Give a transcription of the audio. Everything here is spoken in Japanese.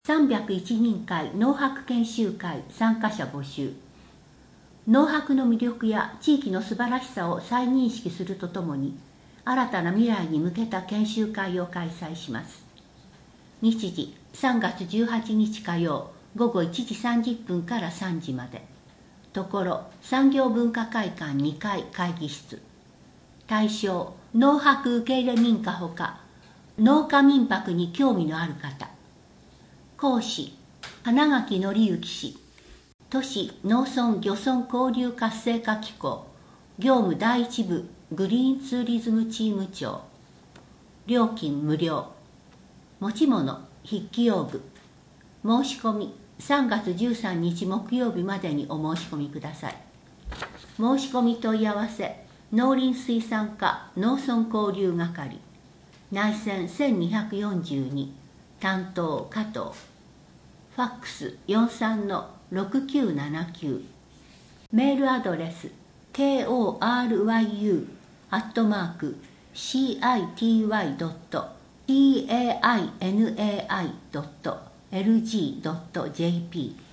301人会農泊研修会参加者募集。農泊の魅力や地域の素晴らしさを再認識するとともに、新たな未来に向けた研修会を開催します。日時3月18日火曜午後1時30分から3時まで。ところ産業文化会館2階会議室。対象農泊受け入れ民家ほか農家民泊に興味のある方。講師花垣則之氏、都市農村漁村交流活性化機構業務第一部グリーンツーリズムチーム長。料金無料。持ち物筆記用具。申し込み3月13日木曜日までにお申し込みください。申し込み問い合わせ農林水産課農村交流係内線1242担当加藤。ファックス43-6979。メールアドレス koryu@city.tainai.lg.jp